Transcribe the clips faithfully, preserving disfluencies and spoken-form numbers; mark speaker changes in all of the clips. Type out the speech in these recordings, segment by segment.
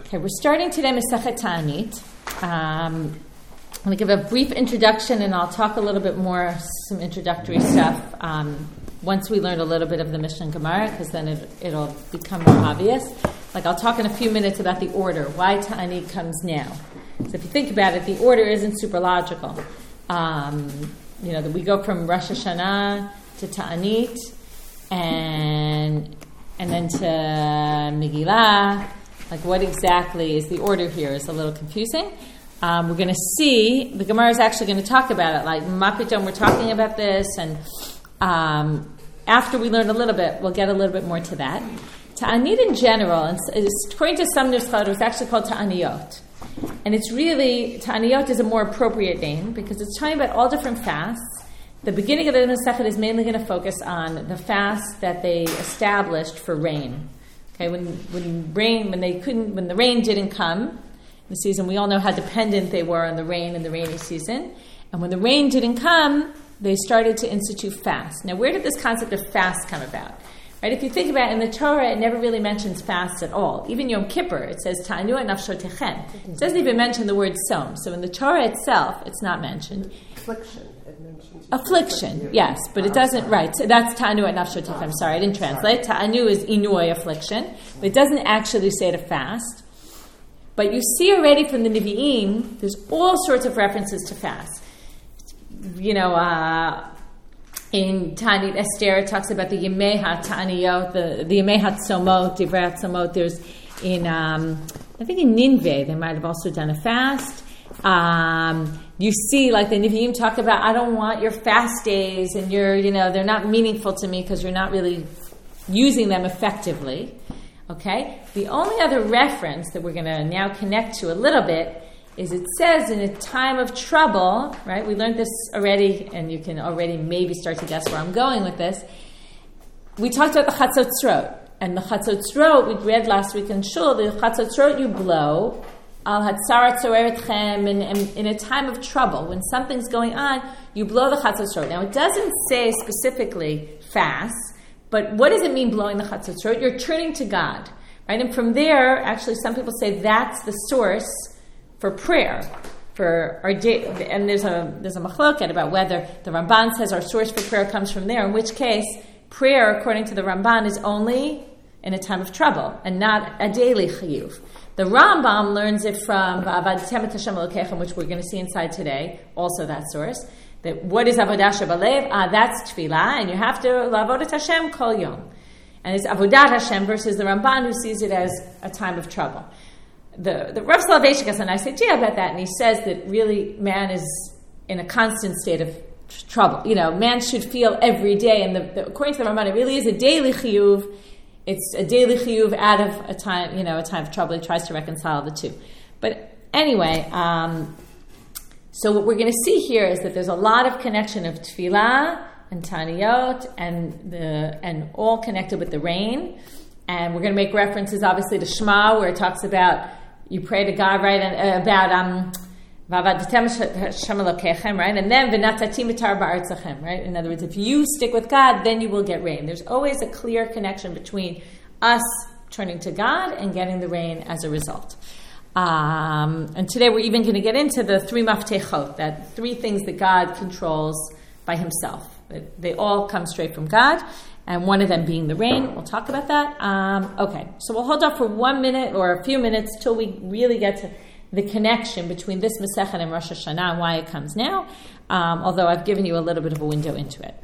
Speaker 1: Okay, we're starting today Masechet Ta'anit. Um, I'm going to give a brief introduction, and I'll talk a little bit more, some introductory stuff, um, once we learn a little bit of the Mishnah and Gemara, because then it, it'll become more obvious. Like, I'll talk in a few minutes about the order, why Ta'anit comes now. So if you think about it, the order isn't super logical. Um, you know, that we go from Rosh Hashanah to Ta'anit, and and then to Megillah. Like, what exactly is the order here is a little confusing. Um, we're going to see, the Gemara is actually going to talk about it, like, Mapitom, we're talking about this, and um, after we learn a little bit, we'll get a little bit more to that. Ta'anit in general, and according to some Nusachot, it's actually called Ta'aniyot. And it's really, Ta'aniyot is a more appropriate name, because it's talking about all different fasts. The beginning of the Masechet is mainly going to focus on the fast that they established for rain. Okay, when when rain when they couldn't when the rain didn't come in the season, we all know how dependent they were on the rain in the rainy season. And when the rain didn't come, they started to institute fast. Now, where did this concept of fast come about? Right? If you think about it, in the Torah, it never really mentions fast at all. Even Yom Kippur, it says Ta'anu nafshotechem. It doesn't even mention the word som. So in the Torah itself, it's not mentioned.
Speaker 2: Affliction. It mentions
Speaker 1: affliction, yes, but it doesn't, right, so that's ta'anu at nafshotechem. I'm sorry, I didn't translate. Ta'anu is inui, affliction, but it doesn't actually say to fast. But you see already from the Nevi'im, there's all sorts of references to fast. You know, uh, in Ta'anit Esther, it talks about the Yemei HaTa'aniyot, the, the Yemei HaTzomot, Divrei HaTzomot. There's in, um, I think in Nineveh, they might have also done a fast. Um, you see, like the Nevi'im talk about, I don't want your fast days, and you're, you know, they're not meaningful to me because you're not really using them effectively. Okay? The only other reference that we're going to now connect to a little bit is it says in a time of trouble, right? We learned this already, and you can already maybe start to guess where I'm going with this. We talked about the Chatzotzrot, and the Chatzotzrot, we read last week in Shul, the Chatzotzrot you blow, Al Hatzarat Soeretchem, in a time of trouble, when something's going on, you blow the Chatzotzrot. Now, it doesn't say specifically fast, but what does it mean blowing the Chatzotzrot? You're turning to God, right? And from there, actually, some people say that's the source for prayer. For our day, and there's a there's a machloket about whether the Ramban says our source for prayer comes from there, in which case, prayer, according to the Ramban, is only in a time of trouble, and not a daily chiyuv. The Rambam learns it from V'avadetem et Hashem Elokechem, which we're going to see inside today, also that source. That what is Avodah Shebalev? Ah, that's Tefillah, and you have to L'avod et Hashem kol yom. And it's Avodat Hashem versus the Ramban, who sees it as a time of trouble. The the Rav Soloveitchik has a nice idea about that, and he says that really man is in a constant state of tr- trouble. You know, man should feel every day, and the, the, according to the Ramban, it really is a daily chiyuv. It's a daily chiyuv out of a time, you know, a time of trouble. He tries to reconcile the two. But anyway, um, so what we're going to see here is that there's a lot of connection of tefillah and taniyot, and the and all connected with the rain. And we're going to make references, obviously, to Shema, where it talks about you pray to God, right, and uh, about um, V'avadetem Hashem Elokechem, right, and then V'natati mitar ba'artzachem, right. In other words, if you stick with God, then you will get rain. There's always a clear connection between us turning to God and getting the rain as a result. Um, and today we're even going to get into the three maftechot, that three things that God controls by Himself. They all come straight from God. And one of them being the rain. We'll talk about that. Um, okay, so we'll hold off for one minute or a few minutes till we really get to the connection between this Masechet and Rosh Hashanah and why it comes now, um, although I've given you a little bit of a window into it.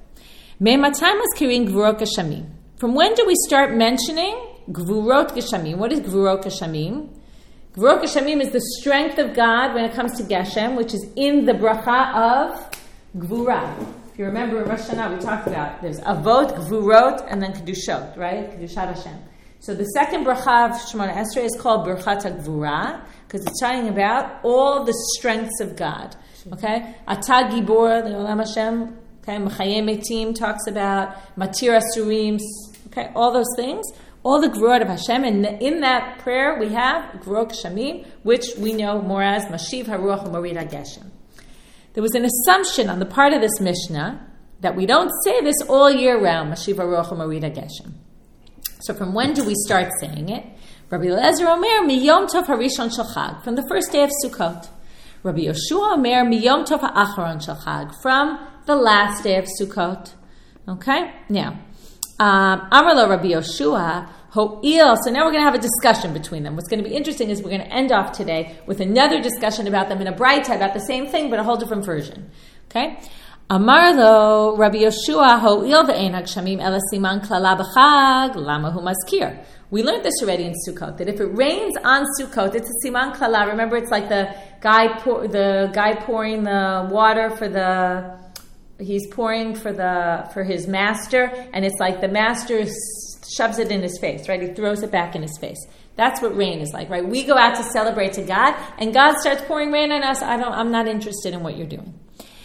Speaker 1: From when do we start mentioning Gvurot Geshamim? What is Gvurot Geshamim? Gvurot Geshamim is the strength of God when it comes to Geshem, which is in the bracha of Gvurah. If you remember in Rosh Hashanah, we talked about there's Avot, Gvurot, and then Kedushot, right? Kedushat Hashem. So the second bracha of Shemona Esrei is called Birchat HaGvura, because it's talking about all the strengths of God. Okay? Ata Gibor, the Olam Hashem, okay? Mechayeh Metim talks about Matir Asurim, okay? All those things. All the Gvurot of Hashem. And in that prayer, we have Gvurot Geshamim, which we know more as Mashiv HaRuach u'Morid HaGeshem. There was an assumption on the part of this Mishnah that we don't say this all year round, Mashiv HaRuach u'Morid HaGeshem. So from when do we start saying it? Rabbi Eliezer Omer, Miyom Tov Harishon Shel Chag, from the first day of Sukkot. Rabbi Yoshua Omer, Miyom Tov Ha'acharon Shel Chag, from the last day of Sukkot. Okay? Now, um, Amar lo Rabbi Yoshua, Ho'il. So now we're going to have a discussion between them. What's going to be interesting is we're going to end off today with another discussion about them in a Braita, about the same thing, but a whole different version. Okay? Amar lo Rabbi Yoshua, Ho'il ve'en hagshamim ela siman klala b'chag, lama hu maskir. We learned this already in Sukkot, that if it rains on Sukkot, it's a siman klala. Remember, it's like the guy pour, the guy pouring the water for the, he's pouring for the for his master, and it's like the master shoves it in his face, right? He throws it back in his face. That's what rain is like, right? We go out to celebrate to God, and God starts pouring rain on us. I don't, I'm not interested in what you're doing.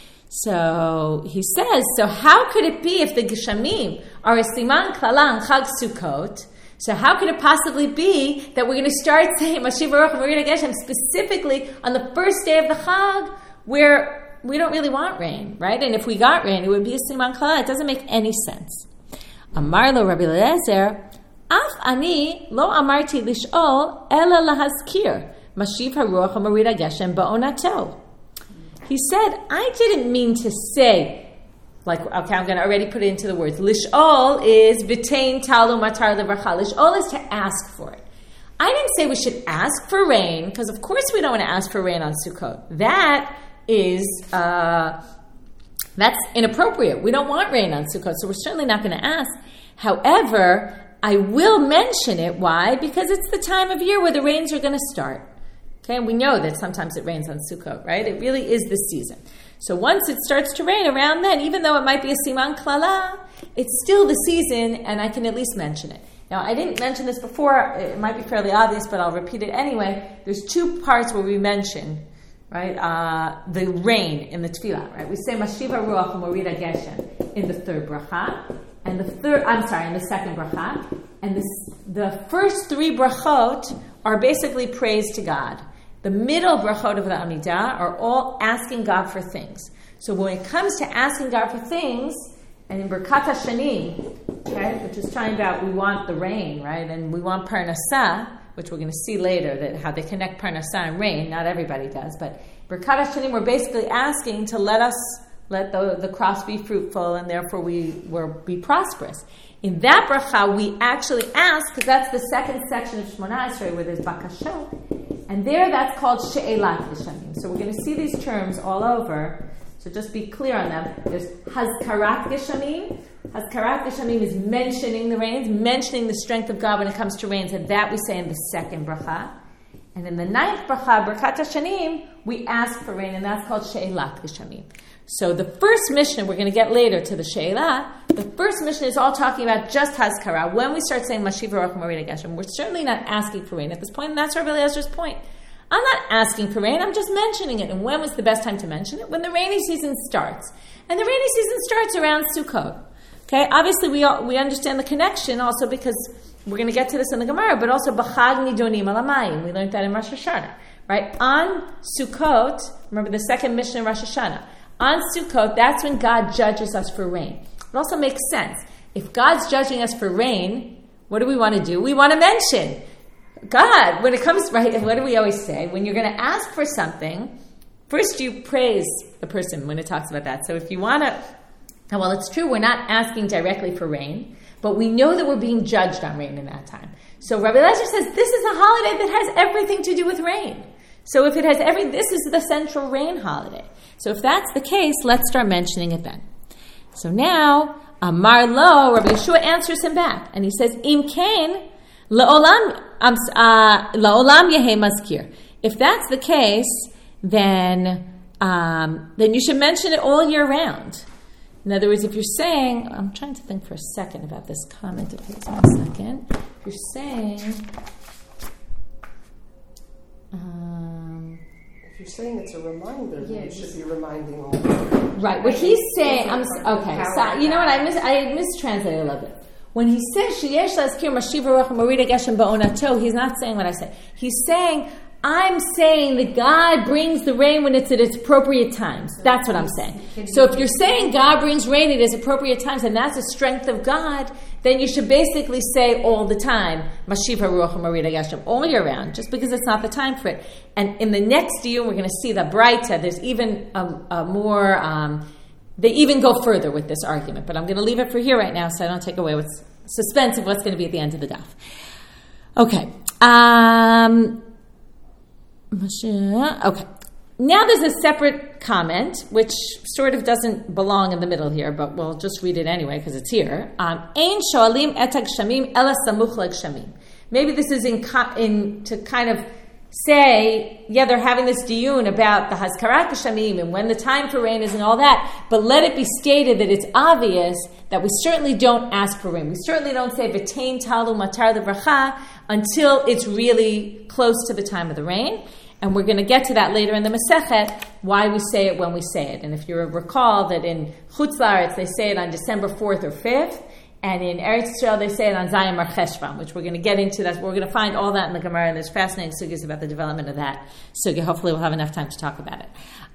Speaker 1: So he says, so how could it be if the Geshamim are a siman klala on Chag Sukkot? So how could it possibly be that we're going to start saying Mashiv Baruch Marina Geshem specifically on the first day of the Chag, where we don't really want rain, right? And if we got rain, it would be a siman klala. It doesn't make any sense. Amar lo Rabbi Eliezer, Af ani lo amarti lish'ol ela lahaskir Mashiv Haruach Marina Geshem ba'onato. He said, I didn't mean to say. Like, okay, I'm going to already put it into the words. Lish'ol is v'tein talu matar levarcha. Lish'ol is to ask for it. I didn't say we should ask for rain, because of course we don't want to ask for rain on Sukkot. That is, uh, that's inappropriate. We don't want rain on Sukkot, so we're certainly not going to ask. However, I will mention it. Why? Because it's the time of year where the rains are going to start. Okay, and we know that sometimes it rains on Sukkot, right? It really is the season. So once it starts to rain around then, even though it might be a siman klala, it's still the season, and I can at least mention it. Now, I didn't mention this before. It might be fairly obvious, but I'll repeat it anyway. There's two parts where we mention, right, uh, the rain in the tefillah, right? We say Mashiva Ruach Morida Geshem in the third bracha, and the third, I'm sorry, in the second bracha, and the, the first three brachot are basically praise to God. The middle brachot of the Amidah are all asking God for things. So when it comes to asking God for things, and in Birkat HaShanim, okay, which is talking about we want the rain, right, and we want Parnassah, which we're going to see later, that how they connect Parnassah and rain. Not everybody does, but Birkat HaShanim, we're basically asking to let us, let the, the crops be fruitful, and therefore we will be prosperous. In that bracha, we actually ask, because that's the second section of Shemona Esrei, where there's Bakashot, and there that's called She'elat Geshamim. So we're going to see these terms all over, so just be clear on them. There's Hazkarat Geshamim. Hazkarat Geshamim is mentioning the rains, mentioning the strength of God when it comes to rains, and that we say in the second bracha. And in the ninth bracha, Birkat HaShanim, we ask for rain, and that's called She'elat Geshamim. So the first Mishnah, we're going to get later to the She'elah, the first Mishnah is all talking about just Hazkara. When we start saying Mashiv Baruch Marina Geshem, we're certainly not asking for rain at this point, and that's Rabbi Eliezer's point. I'm not asking for rain, I'm just mentioning it. And when was the best time to mention it? When the rainy season starts. And the rainy season starts around Sukkot. Okay, obviously we all, we understand the connection also because we're going to get to this in the Gemara, but also B'chag Nidonim Alamayim. We learned that in Rosh Hashanah. Right? On Sukkot, remember the second Mishnah in Rosh Hashanah, on Sukkot, that's when God judges us for rain. It also makes sense. If God's judging us for rain, what do we want to do? We want to mention God. When it comes, right, what do we always say? When you're going to ask for something, first you praise the person when it talks about that. So if you want to, well, it's true, we're not asking directly for rain, but we know that we're being judged on rain in that time. So Rabbi Eliezer says this is a holiday that has everything to do with rain. So if it has every, this is the central rain holiday. So if that's the case, let's start mentioning it then. So now, Amar Lo, Rabbi Yeshua answers him back, and he says, Im Kain, La'olam La'olam Yehei Mazkir. If that's the case, then um, then you should mention it all year round. In other words, if you're saying, I'm trying to think for a second about this comment of his, one second. If you're saying, um,
Speaker 2: if you're saying it's a reminder,
Speaker 1: yeah,
Speaker 2: you should be reminding all.
Speaker 1: Right. What he's saying, I'm okay. So you know what? I mis I mistranslated a little bit. When he says sheyesh laskir mashiv ruach marida geshem ba'onato, he's not saying what I said. He's saying I'm saying that God brings the rain when it's at its appropriate times. That's what I'm saying. So if you're saying God brings rain at its appropriate times, and that's a strength of God, then you should basically say all the time, Mashiv HaRuach HaMorida Geshem, all year round, just because it's not the time for it. And in the next year, we're going to see the Braita. There's even a, a more, um, they even go further with this argument. But I'm going to leave it for here right now so I don't take away what's suspense of what's going to be at the end of the daf. Okay. Um... Okay. Now there's a separate comment, which sort of doesn't belong in the middle here, but we'll just read it anyway because it's here. Ein shoalim et hagshamim ela samuch legshamim. Maybe this is in, in to kind of say, yeah, they're having this diyun about the hazkarat geshamim and when the time for rain is and all that, but let it be stated that it's obvious that we certainly don't ask for rain. We certainly don't say v'tein talu matar levracha until it's really close to the time of the rain. And we're going to get to that later in the Masechet, why we say it when we say it. And if you recall that in Chutz La'aretz, they say it on December fourth or fifth, and in Eretz Yisrael, they say it on Zayim Mar Cheshvan, which we're going to get into. That. We're going to find all that in the Gemara, and there's fascinating sugyas about the development of that sugya. Hopefully we'll have enough time to talk about it.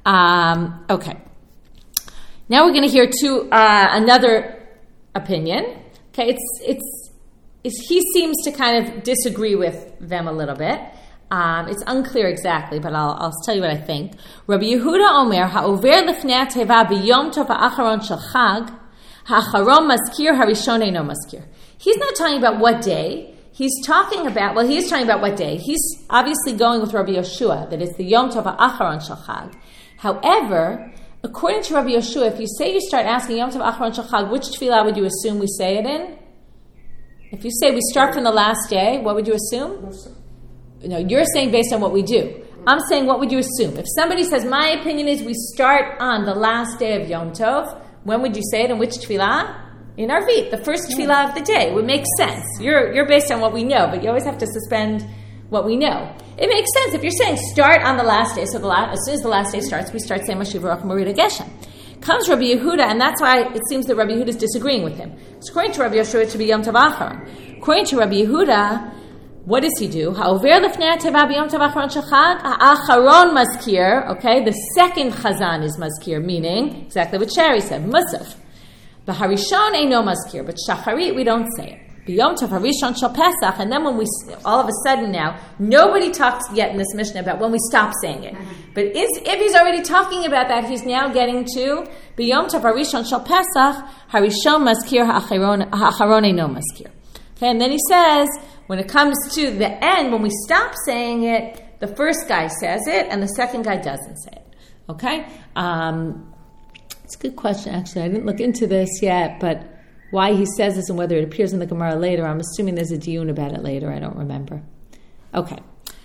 Speaker 1: Um, okay. Now we're going to hear two, uh, another opinion. Okay, it's, it's, it's, he seems to kind of disagree with them a little bit. Um, it's unclear exactly, but I'll, I'll tell you what I think. Rabbi Yehuda Omer, ha'over lefnei teva b'yom tov ha'acharon shel chag, ha'acharon maskir, harishon eino maskir. He's not talking about what day. He's talking about, well, he is talking about what day. He's obviously going with Rabbi Yoshua, that it's the yom tov ha'acharon shel chag. However, according to Rabbi Yoshua, if you say you start asking yom tov ha'acharon shel chag, which tefillah would you assume we say it in? If you say we start from the last day, what would you assume? No, you're saying based on what we do. I'm saying what would you assume? If somebody says, my opinion is we start on the last day of Yom Tov, when would you say it? In which tefillah? In Arvit, the first tefillah of the day. It would make sense. You're you're based on what we know, but you always have to suspend what we know. It makes sense if you're saying start on the last day. So the last, as soon as the last day starts, we start saying Mashiv HaRuach HaMorida Geshem. Comes Rabbi Yehuda, and that's why it seems that Rabbi Yehuda is disagreeing with him. So according to Rabbi Yoshua, it should be Yom Tov Acharon. According to Rabbi Yehuda, what does he do? Ha'over lefnei teva b'yom tov acharon shel chag, ha'acharon maskir. Okay, the second chazan is maskir, meaning exactly what Sherry said, musaf. B'harishon eino maskir, but shacharit we don't say it. B'yom tov harishon shel Pesach, and then when we all of a sudden now nobody talks yet in this Mishnah about when we stop saying it. But if, if he's already talking about that, he's now getting to b'yom tov harishon shel Pesach, harishon maskir ha'acharon eino maskir. Okay, and then he says, when it comes to the end, when we stop saying it, the first guy says it, and the second guy doesn't say it. Okay? Um, it's a good question, actually. I didn't look into this yet, but why he says this and whether it appears in the Gemara later, I'm assuming there's a diyun about it later. I don't remember. Okay.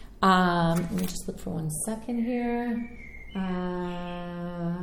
Speaker 1: Um, let me just look for one second here. Uh...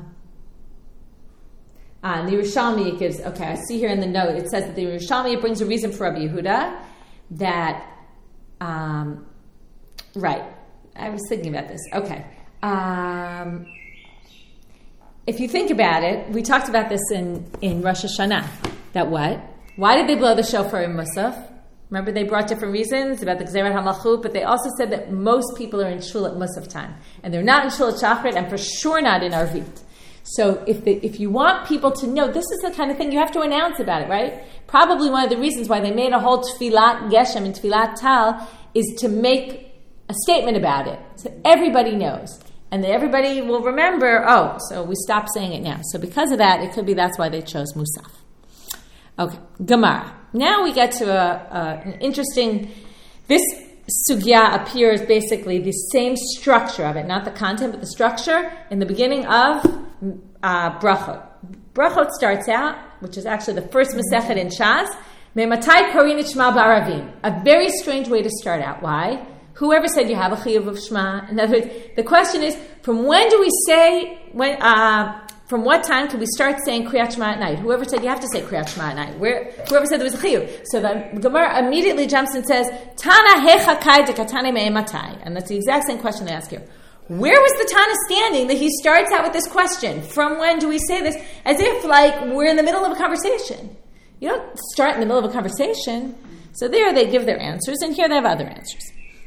Speaker 1: Ah, and the Yerushalmi gives, okay, I see here in the note, it says that the Yerushalmi brings a reason for Rabbi Yehuda that, um, right, I was thinking about this. Okay. Um, if you think about it, we talked about this in, in Rosh Hashanah, that what? Why did they blow the shofar in Musaf? Remember, they brought different reasons about the Gzerat HaMalchut, but they also said that most people are in Shul at Musaf time, and they're not in Shul at Shachrit, and for sure not in Arvit. So if the, if you want people to know, this is the kind of thing you have to announce about it, right? Probably one of the reasons why they made a whole Tfilat Geshem and Tfilat Tal is to make a statement about it, so everybody knows. And then everybody will remember, oh, so we stopped saying it now. So because of that, it could be that's why they chose Musaf. Okay, Gemara. Now we get to a, a, an interesting, this sugya appears basically the same structure of it, not the content, but the structure in the beginning of uh, Brachot. Brachot starts out, which is actually the first Masechet in Shas, Me'matai korin et Shema ba'aravim. A very strange way to start out. Why? Whoever said you have a chiyuv of Shema? In other words, the question is, from when do we say, when, uh, from what time can we start saying Kriyat Shema at night? Whoever said you have to say Kriyat Shema at night? Where, whoever said there was a chiyuv. So the Gemara immediately jumps and says, Tana hecha kai dekatane me'ematai. And that's the exact same question they ask here. Where was the Tana standing that he starts out with this question? From when do we say this? As if, like, we're in the middle of a conversation. You don't start in the middle of a conversation. So there they give their answers, and here they have other answers.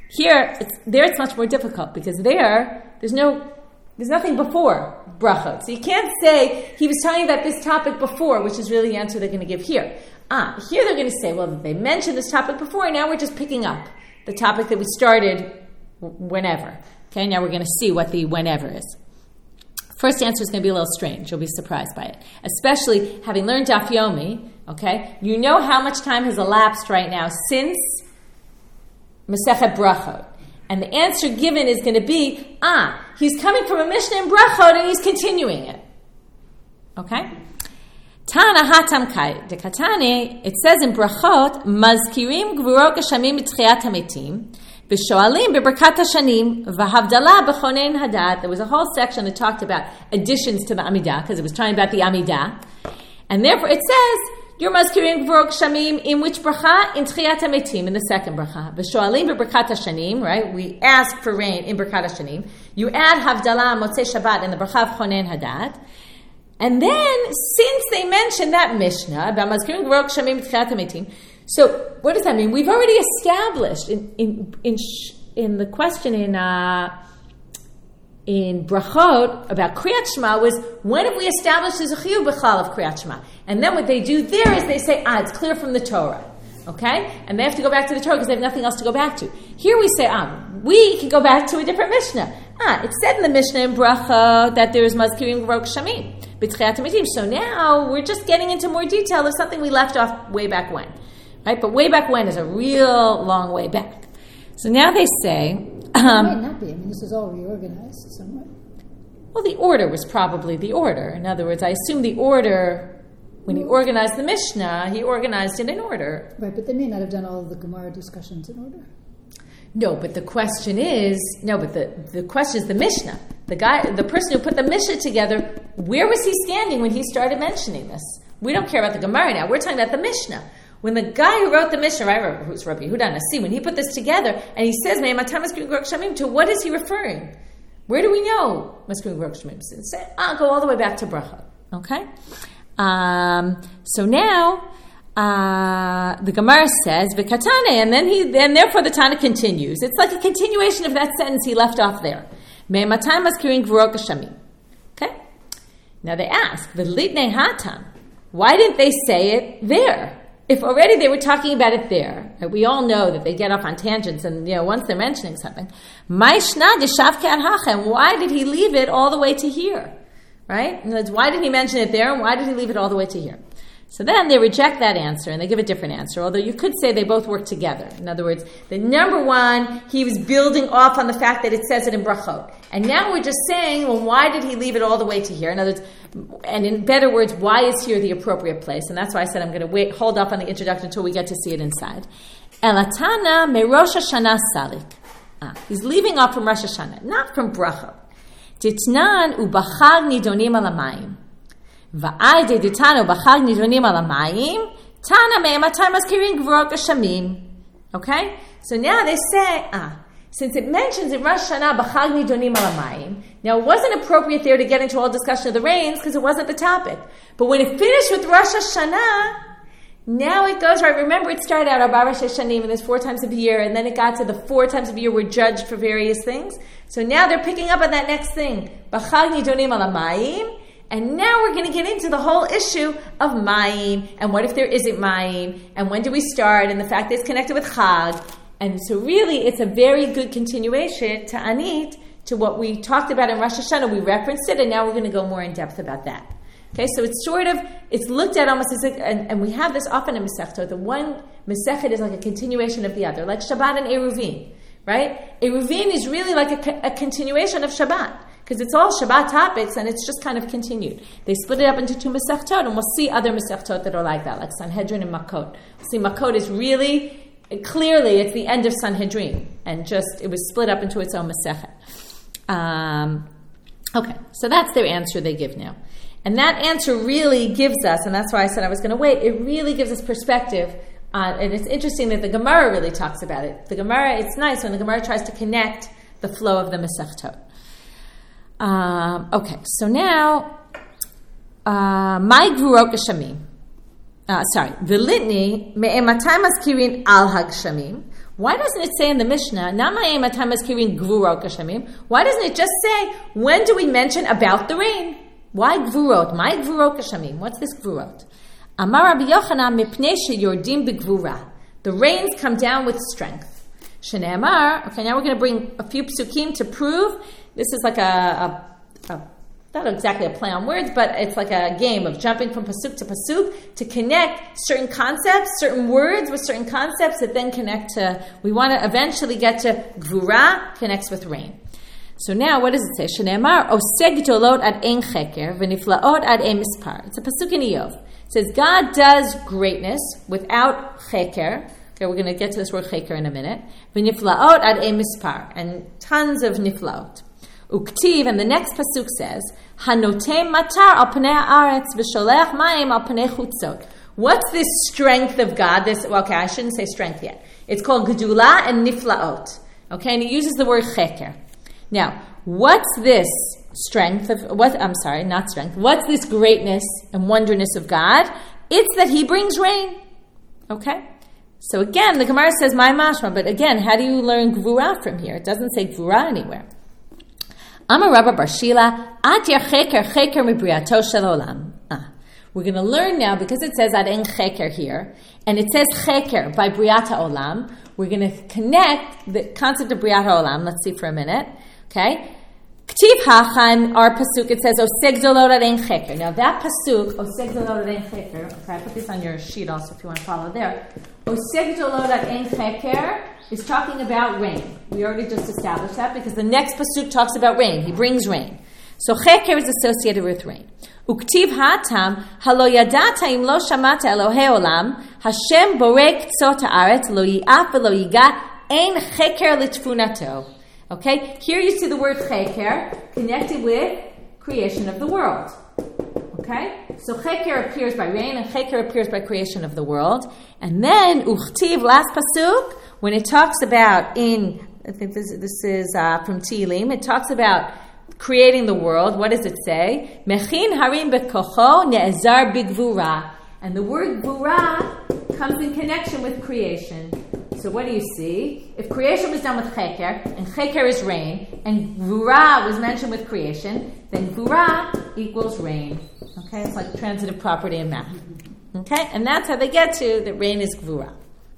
Speaker 1: Here, it's, there it's much more difficult because there, there's no, there's nothing before brachot. So you can't say he was talking about this topic before, which is really the answer they're going to give here. Ah, here they're going to say, well, they mentioned this topic before, and now we're just picking up the topic that we started whenever. Okay, now we're going to see what the whenever is. First answer is going to be a little strange. You'll be surprised by it. Especially having learned Daf Yomi, okay, you know how much time has elapsed right now since Masechet Brachot. And the answer given is going to be, ah, he's coming from a Mishnah in Brachot and he's continuing it. Okay? Tana hatam kai. Dekatane, it says in Brachot, Mazkirim gvurot geshamim b'tchiyat hametim, v'shoalim b'berkat hashanim, v'havdalah b'chonein hadat. There was a whole section that talked about additions to the Amidah, because it was talking about the Amidah. And therefore it says, you're mazkirim gvurot geshamim in which bracha? In tchiyat hametim, in the second bracha. V'shoalim b'berkat hashanim, right? We ask for rain in berkat hashanim. You add havdalah motzei Shabbat in the bracha of chonein hadat. And then, since they mentioned that Mishnah about Mazkirim Gvurot Geshamim B'tchiyat HaMetim, so what does that mean? We've already established in in in, in the question in uh, in Brachot about Kriyat Shema was, when have we established there's a chiyuv b'chal of Kriyat Shema? And then what they do there is they say, ah, it's clear from the Torah. Okay? And they have to go back to the Torah because they have nothing else to go back to. Here we say, ah, we can go back to a different Mishnah. Ah, it said in the Mishnah in Bracha that there is Mazkirim Gvurot Geshamim B'tchiyat HaMetim. So now we're just getting into more detail of something we left off way back when. Right? But way back when is a real long way back. So now they say... Um,
Speaker 3: it might not be. I mean, this is all reorganized somewhat.
Speaker 1: Well, the order was probably the order. In other words, I assume the order... When he organized the Mishnah, he organized it in order.
Speaker 3: Right, but they may not have done all of the Gemara discussions in order.
Speaker 1: No, but the question is, no, but the, the question is the Mishnah. The guy, the person who put the Mishnah together, where was he standing when he started mentioning this? We don't care about the Gemara now. We're talking about the Mishnah. When the guy who wrote the Mishnah, right, who's Rabbi Yehuda Nasi, when he put this together, and he says, to what is he referring? Where do we know? Say, I'll go all the way back to Bracha. Okay? Um, so now, uh, the Gemara says, V'katane, and then he, and therefore the Tana continues. It's like a continuation of that sentence he left off there. Me'matay mazkirin gvurot geshamim. Okay? Now they ask, V'litnei hatam, why didn't they say it there? If already they were talking about it there, right? We all know that they get off on tangents, and you know, once they're mentioning something, Ma'ishna deshav ke'an hachem, why did he leave it all the way to here? Right? And that's, why did he mention it there, and why did he leave it all the way to here? So then they reject that answer, and they give a different answer, although you could say they both work together. In other words, the number one, he was building off on the fact that it says it in Brachot. And now we're just saying, well, why did he leave it all the way to here? In other words, and in better words, why is here the appropriate place? And that's why I said I'm going to wait, hold off on the introduction until we get to see it inside. Elatana me Rosh Hashanah salik. Ah, he's leaving off from Rosh Hashanah, not from Brachot. Titnan ubachag nidonim al hamayim. Va'ay de ditan ubachag nidonim al hamayim. Tana me'ematay mazkirin gvurot geshamim. Okay? So now they say, ah, since it mentions in Rosh Hashanah bachag nidonim al hamayim, now it wasn't appropriate there to get into all discussion of the rains because it wasn't the topic. But when it finished with Rosh Hashanah, now it goes, right, remember it started out Arba Rosh Hashanim, and there's four times of the year, and then it got to the four times of the year we're judged for various things. So now they're picking up on that next thing. B'chag nidonim al hamayim, and now we're going to get into the whole issue of mayim, and what if there isn't mayim, and when do we start, and the fact that it's connected with chag. And so really it's a very good continuation to Anit, to what we talked about in Rosh Hashanah. We referenced it, and now we're going to go more in depth about that. Okay, so it's sort of, it's looked at almost as, a, and, and we have this often in Masechtot. The one Masechet is like a continuation of the other, like Shabbat and Eruvin, right? Eruvin is really like a, a continuation of Shabbat, because it's all Shabbat topics, and it's just kind of continued. They split it up into two Masechtot, and we'll see other Masechtot that are like that, like Sanhedrin and Makot. We'll see Makot is really, clearly, it's the end of Sanhedrin, and just, it was split up into its own Masechet. Um, okay, so that's their answer they give now. And that answer really gives us, and that's why I said I was going to wait, it really gives us perspective on, and it's interesting that the Gemara really talks about it. The Gemara, it's nice when the Gemara tries to connect the flow of the Masechtot. Um, okay, so now, my Gvurot Geshamim, sorry, V'litni me'ematay mazkirin al hagshamim, Why doesn't it say in the Mishnah, why doesn't it just say, when do we mention about the rain? Why gvurot? My gvurot kashamim. What's this gvurot? Amar Rabbi Yochanan mipnei sheyordim begvura. The rains come down with strength. Shneimar. Okay, now we're going to bring a few psukim to prove. This is like a, a, a not exactly a play on words, but it's like a game of jumping from pasuk to pasuk to connect certain concepts, certain words with certain concepts that then connect to, we want to eventually get to gvura, connects with rain. So now, what does it say? Shneimar oseg jolot ad ein cheker v'niflaot ad ein mispar. It's a pasuk in Iyov. It says, God does greatness without cheker. Okay, we're going to get to this word cheker in a minute. V'niflaot ad ein mispar. And tons of niflaot. Uktiv, and the next pasuk says, Hanotem matar al pnei haaretz v'sholech mayim al pnei chutzot. What's this strength of God? This, well, okay, I shouldn't say strength yet. It's called gedula and niflaot. Okay, and he uses the word cheker. Now, what's this strength of, what, I'm sorry, not strength. What's this greatness and wonderness of God? It's that he brings rain. Okay? So again, the Gemara says, my mashma, but again, how do you learn gvura from here? It doesn't say gvura anywhere. Amar Rabba Bar Shila, At yacheker cheker mibriato shel olam. We're going to learn now, because it says ad en cheker here, and it says cheker by briata olam, we're going to connect the concept of briata olam. Let's see for a minute. Okay? K'tiv hachan, our pasuk, it says, Oseg zolot ad en cheker. Now that pasuk, Oseg zolot ad en cheker, okay, I put this on your sheet also if you want to follow there. Oseg zolot ad en cheker is talking about rain. We already just established that because the next pasuk talks about rain. He brings rain. So cheker is associated with rain. Uktiv hatam halo yadata im lo shamata Elohei olam Hashem borek tzot haaretz lo yi'af v'lo yiga ein cheker litfunato. Okay, here you see the word cheker connected with creation of the world. Okay, so cheker appears by rain and cheker appears by creation of the world. And then uchtiv, last pasuk, when it talks about in, I think this, this is uh, from Tehillim, it talks about creating the world. What does it say? Mechin harim bekocho ne'ezar bigvura. And the word gvura comes in connection with creation. So what do you see? If creation was done with cheker, and cheker is rain, and gvura was mentioned with creation, then gvura equals rain. Okay, it's like transitive property in math. Okay, and that's how they get to that rain is gvura.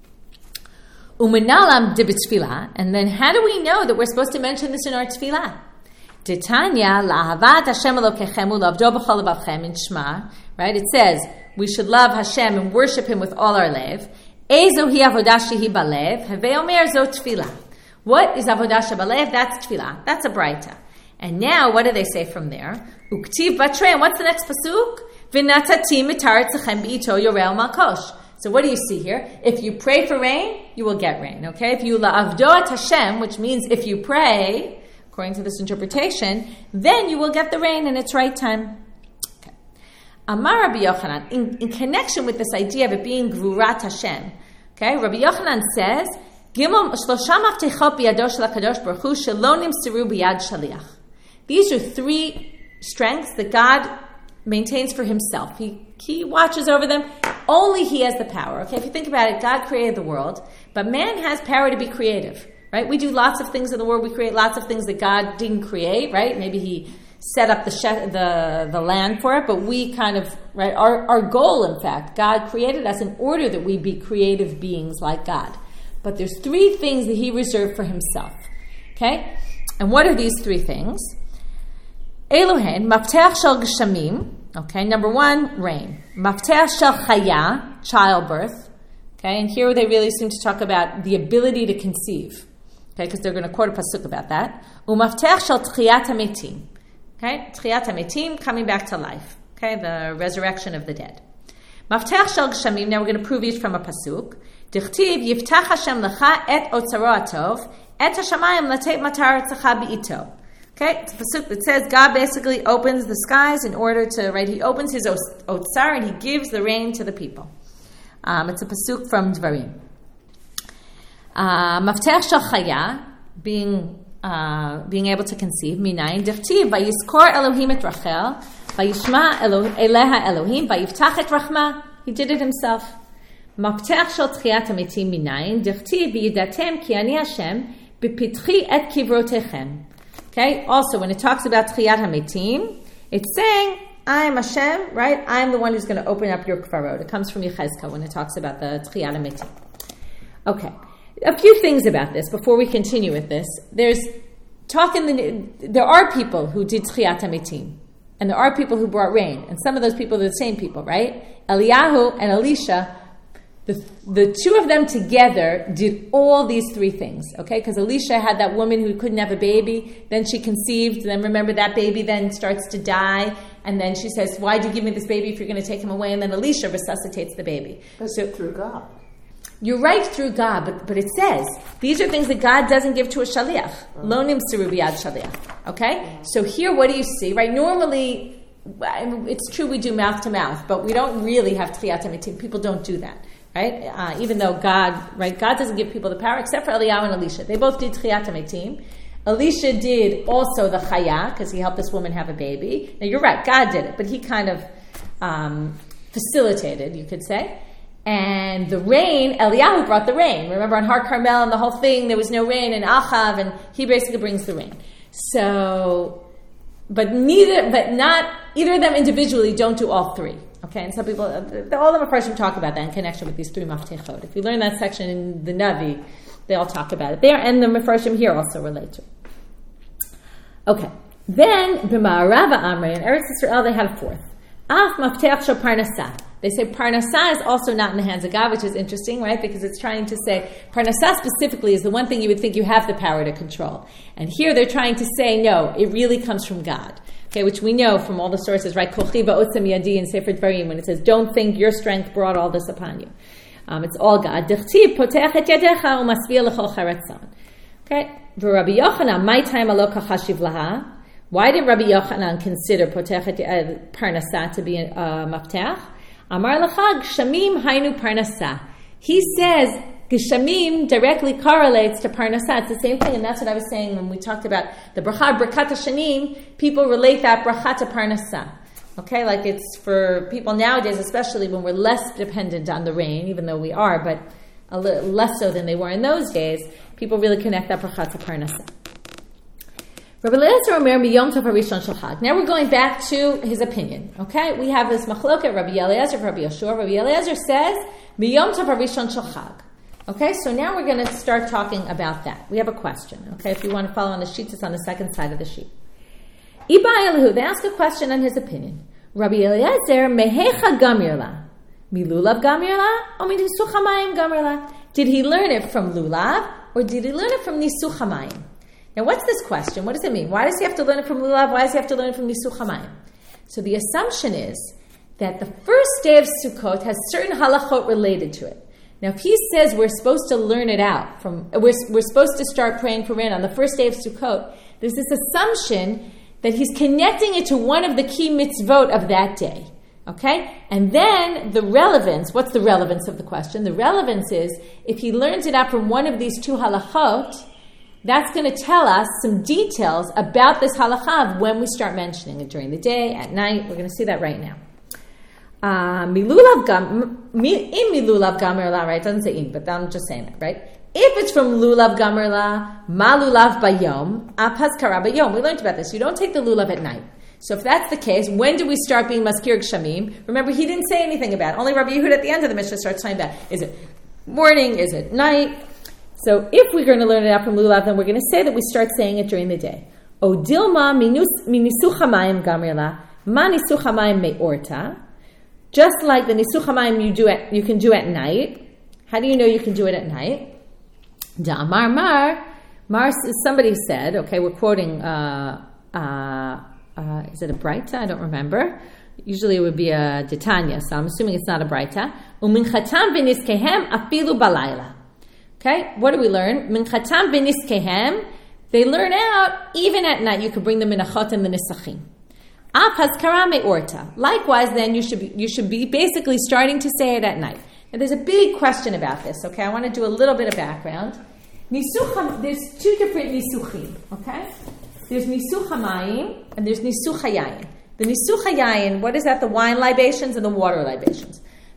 Speaker 1: Umenalam de b'tfilah, and then how do we know that we're supposed to mention this in our tefillah? Titania la'avat Hashem Elokechem u'lavdo b'chol levavchem in Shema. Right, it says we should love Hashem and worship Him with all our lev. Ezo hi avodah shehi balev, havei omer zot tefillah. What is avodah shebalev? That's tefillah. That's a braita. And now, what do they say from there? Uktiv batre. And what's the next pasuk? V'natati mitaretzechem b'ito yorel malkosh. So what do you see here? If you pray for rain, you will get rain. Okay? If you la'avdo et Hashem, which means if you pray, according to this interpretation, then you will get the rain in its right time. Okay. Amar Rabbi Yochanan, in, in connection with this idea of it being gvurat Hashem, okay, Rabbi Yochanan says, Gimel shlosha maftechot biyado shel HaKadosh Baruch Hu shelo nimseru biyad shaliach. These are three strengths that God maintains for Himself. He He watches over them. Only He has the power. Okay, if you think about it, God created the world, but man has power to be creative. Right? We do lots of things in the world. We create lots of things that God didn't create. Right? Maybe He set up the the the land for it, but we kind of right. Our our goal, in fact, God created us in order that we be creative beings like God. But there's three things that He reserved for Himself. Okay, and what are these three things? Elohen, mafteach shel geshamim. Okay, number one, rain. Mafteach shel chaya, childbirth. Okay, and here they really seem to talk about the ability to conceive. Okay, because they're going to quote a pasuk about that. Umafteach shel tchiyat hametim. Okay, tchiyat hametim, coming back to life. Okay, the resurrection of the dead. Mafteach shel geshamim. Now we're going to prove each from a pasuk. Dichtiv yiftach Hashem lecha et otzaro atov et hashamayim latet matar tzecha bi'ito. Okay, it's a pasuk that says God basically opens the skies in order to, right, He opens His otzar and He gives the rain to the people. Um, it's a pasuk from Dvarim. Mafteach shel chaya, being uh, being able to conceive, minayin dichtiv vayiskor Elohim et Rachel vayishma eleha Elohim vayiftach et rachma. He did it Himself. Mafteach shel tchiyat hametim minayin, dichtiv v'yidatem ki ani Hashem b'pitchi et kivrotechem. Okay, also when it talks about tchiyat hametim, it's saying, I am Hashem, right? I am the one who's going to open up your kvarot. It comes from Yechezkel when it talks about the tchiyat hametim. Okay, a few things about this before we continue with this. There's talk in the, there are people who did tchiyat hametim, and there are people who brought rain, and some of those people are the same people, right? Eliyahu and Elisha, the, the two of them together did all these three things, okay? Because Elisha had that woman who couldn't have a baby, then she conceived, then remember that baby then starts to die, and then she says, why did you give me this baby if you're going to take him away? And then Elisha resuscitates the baby.
Speaker 2: That's
Speaker 1: so
Speaker 2: through God.
Speaker 1: You're right through God, but, but it says, these are things that God doesn't give to a shaliach. Lo nimseru biyad shaliach. Okay? So here, what do you see? Right? Normally, it's true we do mouth to mouth, but we don't really have tchiyat hametim. People don't do that. Right? Uh, even though God, right? God doesn't give people the power, except for Eliyahu and Elisha. They both did tchiyat hametim. Elisha did also the chaya, because he helped this woman have a baby. Now, you're right. God did it, but he kind of um, facilitated, you could say. And the rain, Eliyahu brought the rain. Remember on Har Carmel and the whole thing, there was no rain in Achav, and he basically brings the rain. So, but neither, but not, either of them individually don't do all three. Okay, and some people, all of them Mepharshim talk about that in connection with these three Maftechot. If you learn that section in the Navi, they all talk about it there, and the Mepharshim here also relate to it. Okay, then, B'ma'arav Amrei, in Eretz Yisrael, they had a fourth. Af Maftech Shel Parnasah. They say Parnasah is also not in the hands of God, which is interesting, right? Because it's trying to say, Parnasah specifically is the one thing you would think you have the power to control. And here they're trying to say, no, it really comes from God. Okay, which we know from all the sources, right? Kochi ba'otzem yadi in Sefer Dvarim, when it says, don't think your strength brought all this upon you. Um, it's all God. Dichtiv potech et yadecha u'masvia l'chol charatzon. Okay, v'Rabbi Yochanan, my time alo kachashiv laha. Why did Rabbi Yochanan consider potech et Parnasah to be a uh, maftech? Amar l'chag shamim hainu parnasah. He says geshamim directly correlates to parnasah. It's the same thing, and that's what I was saying when we talked about the bracha brakat shanim. People relate that bracha to parnasah. Okay, like it's for people nowadays, especially when we're less dependent on the rain, even though we are, but a little less so than they were in those days. People really connect that bracha to parnasah. Rabbi Eliezer Omer miyom tov harishon shel Chag. Now we're going back to his opinion. Okay, we have this machloket, Rabbi Eliezer, Rabbi Yeshua. Rabbi Eliezer says miyom tov harishon shel Chag. Okay, so now we're going to start talking about that. We have a question. Okay, if you want to follow on the sheet, it's on the second side of the sheet. Iba Elihu, they ask a question on his opinion. Rabbi Eliezer mehecha gamirla, milulav gamirla, or minisuch hamayim gamirla? Did he learn it from lulav, or did he learn it from nisuch hamayim? Now, what's this question? What does it mean? Why does he have to learn it from lulav? Why does he have to learn it from nisuch hamayim? So the assumption is that the first day of Sukkot has certain halachot related to it. Now, if he says we're supposed to learn it out from, we're, we're supposed to start praying for rain on the first day of Sukkot, there's this assumption that he's connecting it to one of the key mitzvot of that day. Okay? And then the relevance, what's the relevance of the question? The relevance is, if he learns it out from one of these two halachot, that's going to tell us some details about this halakha when we start mentioning it during the day, at night. We're going to see that right now. Milulav gam, in milulav gamerla, right? It doesn't say in, but I'm just saying that, right? If it's from lulav gamerla, ma lulav bayom, apaz kara bayom. We learned about this. You don't take the lulav at night. So if that's the case, when do we start being maskir gshamim? Remember, he didn't say anything about it. Only Rabbi Yehuda at the end of the Mishnah starts talking about, is it morning, is it night? So if we're going to learn it out from lulav, then we're going to say that we start saying it during the day. O dilma minisuch hamayim gamirla, ma nisuch hamayim me'orta. Just like the nisuch hamayim you do at, you can do at night. How do you know you can do it at night? Da'amar mar, mar. Somebody said, okay, we're quoting. Uh, uh, uh, is it a Braita? I don't remember. Usually it would be a Titania, so I'm assuming it's not a Braita. Uminchatam v'niskehem afilu balayla. Okay, what do we learn? Minchatam v'niskehem. They learn out even at night. You could bring them in a chot and the nisachim. Af hazkara me'orta. Likewise, then you should be, you should be basically starting to say it at night. Now, there's a big question about this. Okay, I want to do a little bit of background. Nisuch, there's two different nisuchim. Okay, there's nisuch hamayim and there's nisuch hayayin. The nisuch hayayin, what is that? The wine libations and the water libations.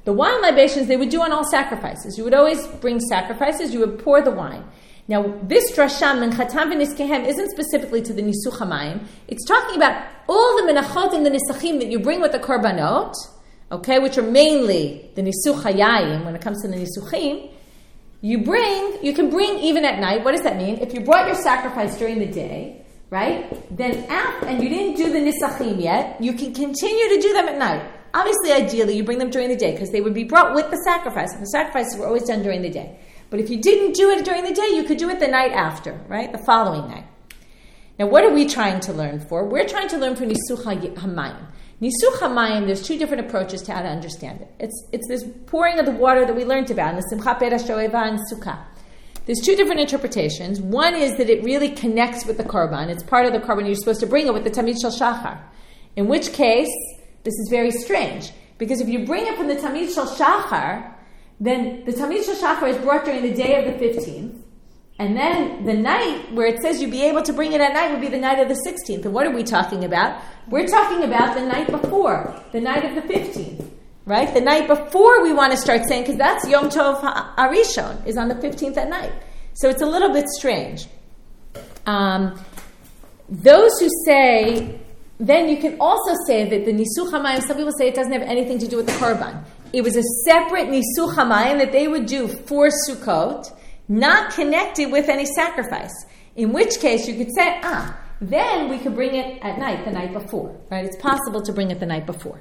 Speaker 1: The wine libations they would do on all sacrifices. You would always bring sacrifices, you would pour the wine. Now, this drasha, Minchatam v'niskehem, isn't specifically to the Nisuch HaMayim. It's talking about all the menachot and the nisachim that you bring with the korbanot, okay, which are mainly the Nisuch HaYayim, when it comes to the Nisuchim. You bring, you can bring even at night. What does that mean? If you brought your sacrifice during the day, right, then after, and you didn't do the nisachim yet, you can continue to do them at night. Obviously, ideally, you bring them during the day because they would be brought with the sacrifice, and the sacrifices were always done during the day. But if you didn't do it during the day, you could do it the night after, right? The following night. Now, what are we trying to learn for? We're trying to learn for Nisuch HaMayim. Nisuch HaMayim, there's two different approaches to how to understand it. It's it's this pouring of the water that we learned about in the Simcha Perash Shoeva and Sukkah. There's two different interpretations. One is that it really connects with the korban. It's part of the korban. You're supposed to bring it with the Tamid Shel Shachar. In which case, this is very strange. Because if you bring it from the Tamid Shel Shachar, then the Tamid Shel Shachar is brought during the day of the fifteenth, and then the night where it says you'd be able to bring it at night would be the night of the sixteenth. And what are we talking about? We're talking about the night before, the night of the fifteenth, right? The night before we want to start saying, because that's Yom Tov HaRishon, is on the fifteenth at night. So it's a little bit strange. Um, those who say, then you can also say that the Nisuch HaMayim, some people say it doesn't have anything to do with the korban. It was a separate Nisuch HaMayim that they would do for Sukkot, not connected with any sacrifice. In which case, you could say, ah, then we could bring it at night, the night before. Right? It's possible to bring it the night before.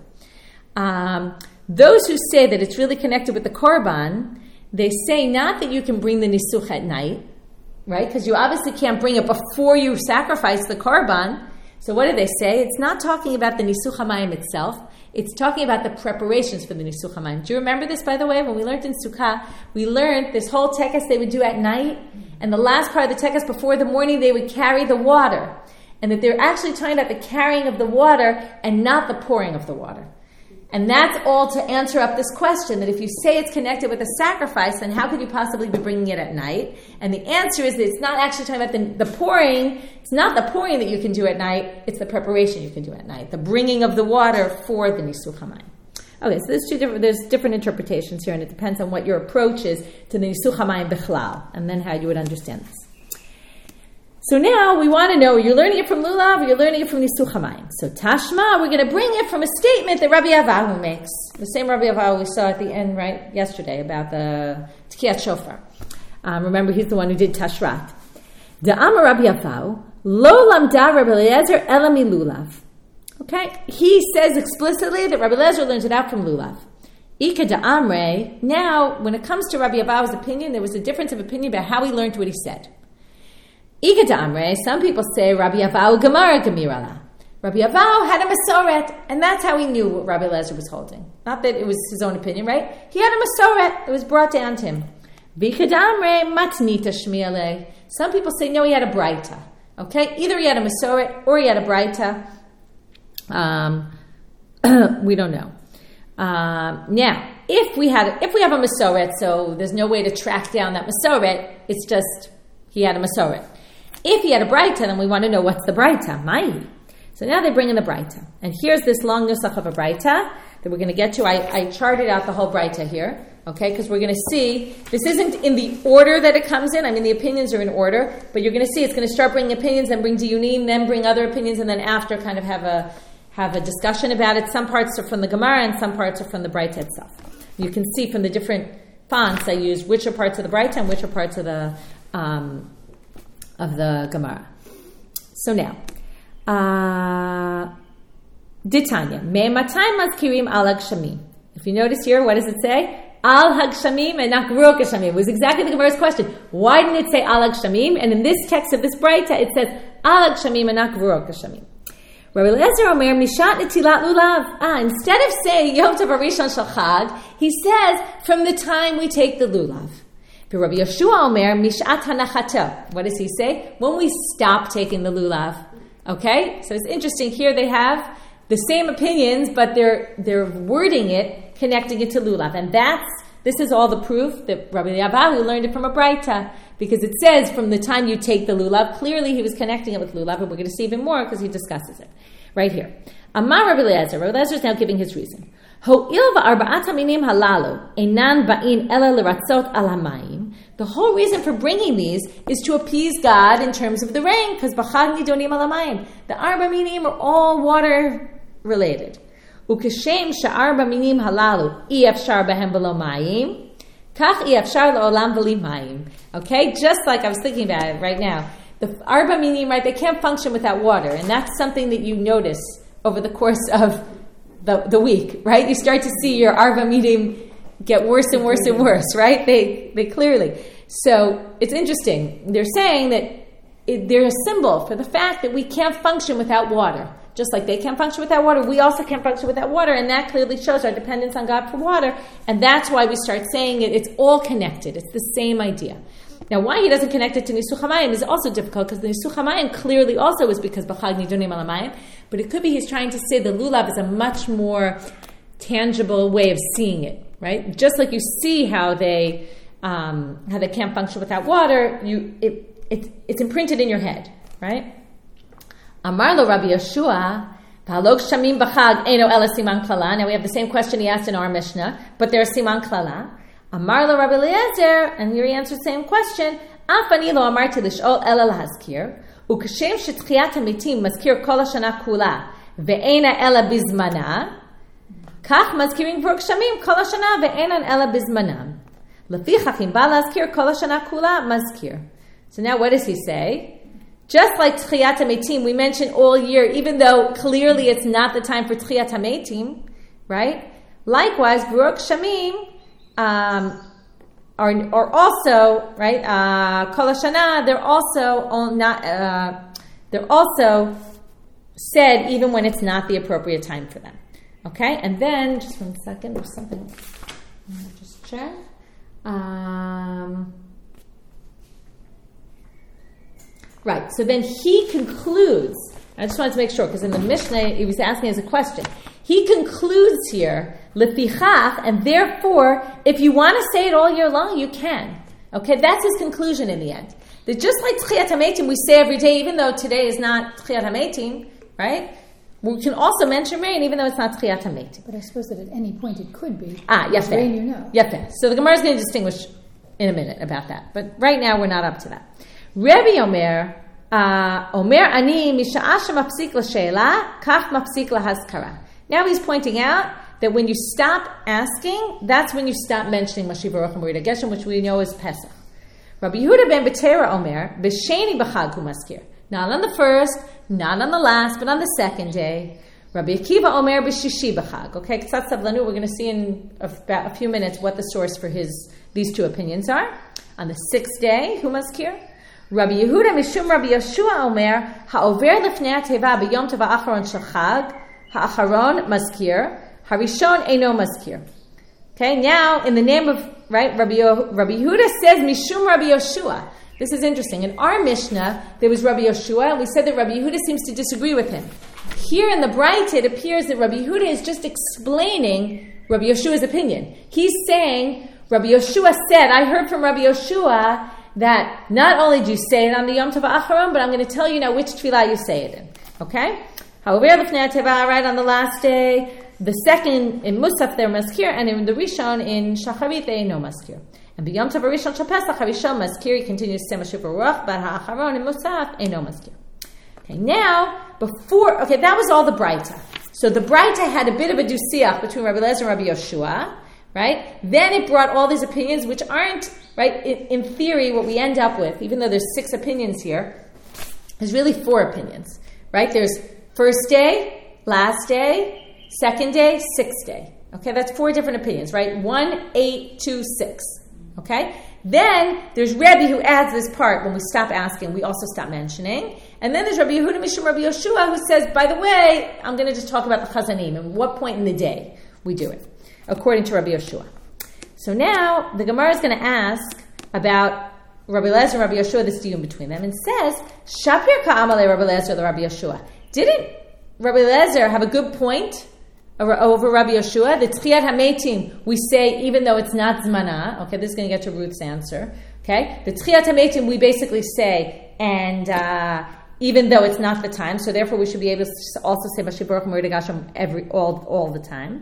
Speaker 1: Um, those who say that it's really connected with the Korban, they say not that you can bring the Nisuch at night, right? Because you obviously can't bring it before you sacrifice the Korban. So what do they say? It's not talking about the Nisuch HaMayim itself. It's talking about the preparations for the Nisuch HaMayim. Do you remember this, by the way? When we learned in Sukkah, we learned this whole tekes they would do at night, and the last part of the tekes before the morning, they would carry the water. And that they're actually talking about the carrying of the water and not the pouring of the water. And that's all to answer up this question, that if you say it's connected with a sacrifice, then how could you possibly be bringing it at night? And the answer is that it's not actually talking about the, the pouring. It's not the pouring that you can do at night. It's the preparation you can do at night. The bringing of the water for the Nisuch HaMayim. Okay, so there's two different, there's different interpretations here, and it depends on what your approach is to the Nisuch HaMayim Bichlal, and then how you would understand this. So now we want to know, you're learning it from Lulav or you're learning it from Nisuch HaMayim. So Tashma, we're going to bring it from a statement that Rabbi Avahu makes. The same Rabbi Avahu we saw at the end, right, yesterday, about the Tkiyat Shofar. Um, remember, he's the one who did Tashrat. Da'amar Rabbi Avahu, lo lamda Rabbi Eliezer ela mi Lulav. Okay? He says explicitly that Rabbi Eliezer learns it out from Lulav. Ika da'amre, now, when it comes to Rabbi Avahu's opinion, there was a difference of opinion about how he learned what he said. Ika da'amre, some people say Rabbi Avahu Gemara Gemirala. Rabbi Avahu had a Masoret, and that's how he knew what Rabbi Eliezer was holding. Not that it was his own opinion, right? He had a Masoret that was brought down to him. V'ika da'amre matnita shmiale. Some people say no, he had a Braita. Okay, either he had a Masoret or he had a Braita. Um, we don't know. Um, now, if we had, if we have a Masoret, so there's no way to track down that Masoret. It's just he had a Masoret. If he had a Braita, then we want to know what's the Braita. Mai. So now they bring in the Braita. And here's this long nusach of a Braita that we're going to get to. I, I charted out the whole Braita here, okay, because we're going to see, this isn't in the order that it comes in. I mean, the opinions are in order, but you're going to see it's going to start bringing opinions, then bring Diyunim, then bring other opinions, and then after kind of have a have a discussion about it. Some parts are from the Gemara, and some parts are from the Braita itself. You can see from the different fonts I used which are parts of the Braita and which are parts of the um, of the Gemara. So now, Ditanya, me matay mazkirim al hagshamim. If you notice here, what does it say? Al hagshamim and not gvurot geshamim. It was exactly the Gemara's question. Why didn't it say al hagshamim? And in this text of this Braita, it says al hagshamim and not gvurot geshamim. Rabbi Eliezer Omer mishat netilat lulav. Ah, instead of saying Yom Tov HaRishon Shel Chag, he says from the time we take the lulav. Rabbi Yeshua Omer mishat hanachato. What does he say? When we stop taking the lulav. Okay, so it's interesting. Here they have the same opinions, but they're they're wording it, connecting it to lulav, and that's this is all the proof that Rabbi Avahu learned it from a Braita, because it says from the time you take the lulav. Clearly, he was connecting it with lulav, and we're going to see even more because he discusses it right here. Amar Rabbi Eliezer. Rabbi Eliezer is now giving his reason. Ho'il va'arba'at haminim halalu einan ba'in ela leratzot al hamayim. The whole reason for bringing these is to appease God in terms of the rain, because b'chag nidonim al hamayim. The arba minim are all water related. Ukeshem she'arba minim halalu i'efshar behem v'lo mayim. Kach i'efshar la'olam v'li mayim. Okay, just like I was thinking about it right now. The arba minim, right, they can't function without water, and that's something that you notice over the course of the, the week, right? You start to see your arba minim get worse and worse and worse, right? They they clearly. So it's interesting. They're saying that it, they're a symbol for the fact that we can't function without water. Just like they can't function without water, we also can't function without water, and that clearly shows our dependence on God for water, and that's why we start saying it. It's all connected. It's the same idea. Now, why he doesn't connect it to Nisuch HaMayim is also difficult, because the Nisuch HaMayim clearly also is because B'chag Nidonim Al HaMayim, but it could be he's trying to say the lulav is a much more tangible way of seeing it, right? Just like you see how they um, how they can't function without water, you it, it it's imprinted in your head, right? Amar lo Rabbi Yeshua, V'halog shamim b'chag eino ela siman klala. Now we have the same question he asked in our Mishnah, but there's siman klala. Amar lo Rabbi Eliezer, and here he answers the same question. Af ani lo amarti lish'ol ela lahazkir, ukashem shetchiyat hamitim mazkir kol hashana kula, ve'ena ela bizmana, kach mazkirin v'rok shamim kol hashana ve'enan ela bizmanam. Lefichach im ba lahazkir kol hashana kula mazkir. So now what does he say? Just like Tchiyat HaMeitim, we mentioned all year, even though clearly it's not the time for Tchiyat HaMeitim, right? Likewise, V'rok Shamim, Um, are, are also right. Kol Hashana, they're also not. Uh, they're also said even when it's not the appropriate time for them. Okay, and then just one second. There's something. Let me just check. Um, right. So then he concludes. I just wanted to make sure, because in the Mishnah he was asking as a question. He concludes here, lefichach, and therefore, if you want to say it all year long, you can. Okay, that's his conclusion in the end. That just like Tchiyat HaMeitim, we say every day, even though today is not Tchiyat HaMeitim, right? We can also mention rain, even though it's not Tchiyat HaMeitim.
Speaker 3: But I suppose that at any point it could be.
Speaker 1: Ah, yes,
Speaker 3: rain, you know.
Speaker 1: Yes, so the Gemara is going to distinguish in a minute about that. But right now, we're not up to that. Rebbe Omer, uh, Omer ani misha'a shemapsik l'she'ela, kach mapsik lahazkara. Now he's pointing out that when you stop asking, that's when you stop mentioning Mashiach Baruch and Merida Geshem, which we know is Pesach. Rabbi Yehuda ben Betera Omer, B'sheni b'chag hu maskir. Not on the first, not on the last, but on the second day. Rabbi Akiva Omer b'shishi b'chag. Okay, K'tzat Savlanut, we're going to see in about a few minutes what the source for his these two opinions are. On the sixth day, hu maskir. Rabbi Yehuda Mishum Rabbi Yeshua Omer, ha'over lefnei ha'teva b'yom tov ha'acharon shel chag, ha'acharon maskir, harishon eino maskir. Okay, now in the name of, right, Rabbi, Rabbi Yehuda says Mishum Rabbi Yeshua. This is interesting. In our Mishnah, there was Rabbi Yeshua, and we said that Rabbi Yehuda seems to disagree with him. Here in the Braita, it appears that Rabbi Yehuda is just explaining Rabbi Yeshua's opinion. He's saying, Rabbi Yeshua said, I heard from Rabbi Yeshua that not only do you say it on the Yom Tov Acharon, but I'm going to tell you now which tefillah you say it in. Okay? However, right on the last day, the second in Musaf they're maskir, and in the Rishon in Shacharit they no maskir. And b'Yom Tov Rishon Shel Pesach Harishon maskir, he continues to say Mashiach Baruch, but ha'acharon in Musaf no maskir. Okay, now before, okay, that was all the Braita. So the Braita had a bit of a dusiach between Rabbi Eliezer and Rabbi Yeshua, right? Then it brought all these opinions, which aren't right. In, in theory, what we end up with, even though there's six opinions here, there's really four opinions, right? There's first day, last day, second day, sixth day. Okay, that's four different opinions, right? One, eight, two, six. Okay? Then there's Rebbe who adds this part when we stop asking, we also stop mentioning. And then there's Rabbi Yehuda Mishum Rabbi Yeshua who says, by the way, I'm going to just talk about the Chazanim and what point in the day we do it, according to Rabbi Yeshua. So now the Gemara is going to ask about Rabbi Eliezer and Rabbi Yeshua, this dispute between them, and says, Shapir ka'amale Rabbi Eliezer the Rabbi Yeshua. Didn't Rabbi Eliezer have a good point over Rabbi Yeshua? The Tchiyat HaMeitim, we say, even though it's not Zmana. Okay, this is going to get to Ruth's answer. Okay, the Tchiyat HaMeitim, we basically say, and uh, even though it's not the time, so therefore we should be able to also say Mashiach Baruch Merida Gashem every all all the time.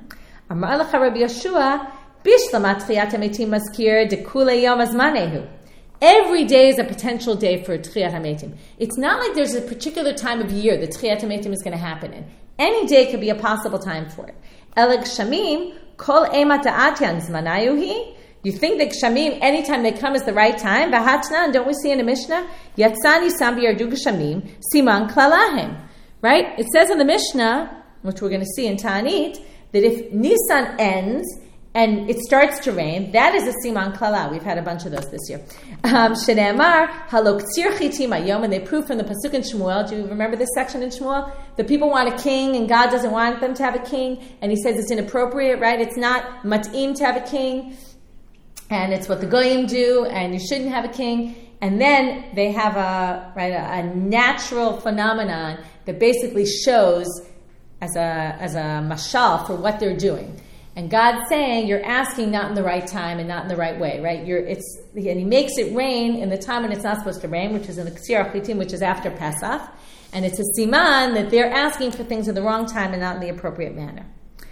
Speaker 1: Amar lecha Rabbi Yeshua, bishlam tchiyat hametim maskir dekule yom azmanehu. Every day is a potential day for Tchiyat HaMetim. It's not like there's a particular time of year that Tchiyat HaMetim is going to happen in. Any day could be a possible time for it. Eleg Shamim, Kol Emat Atyan Zmanayuhi. You think that Gshamim, anytime they come, is the right time? V'hatnan, don't we see in the Mishnah? Yatzani Sam B'yardu Gshamim, Siman Klalahem. Right? It says in the Mishnah, which we're going to see in Ta'anit, that if Nisan ends, and it starts to rain, that is a siman klala. We've had a bunch of those this year. Shene'emar, halok tzir chitim hayom, and they prove from the pasuk in Shmuel. Do you remember this section in Shmuel? The people want a king, and God doesn't want them to have a king, and He says it's inappropriate, right? It's not mat'im to have a king, and it's what the goyim do, and you shouldn't have a king. And then they have a right a, a natural phenomenon that basically shows as a as a mashal for what they're doing. And God's saying you're asking not in the right time and not in the right way, right? You're it's and He makes it rain in the time when it's not supposed to rain, which is in the Ksir Achitim, which is after Pesach, and it's a siman that they're asking for things in the wrong time and not in the appropriate manner.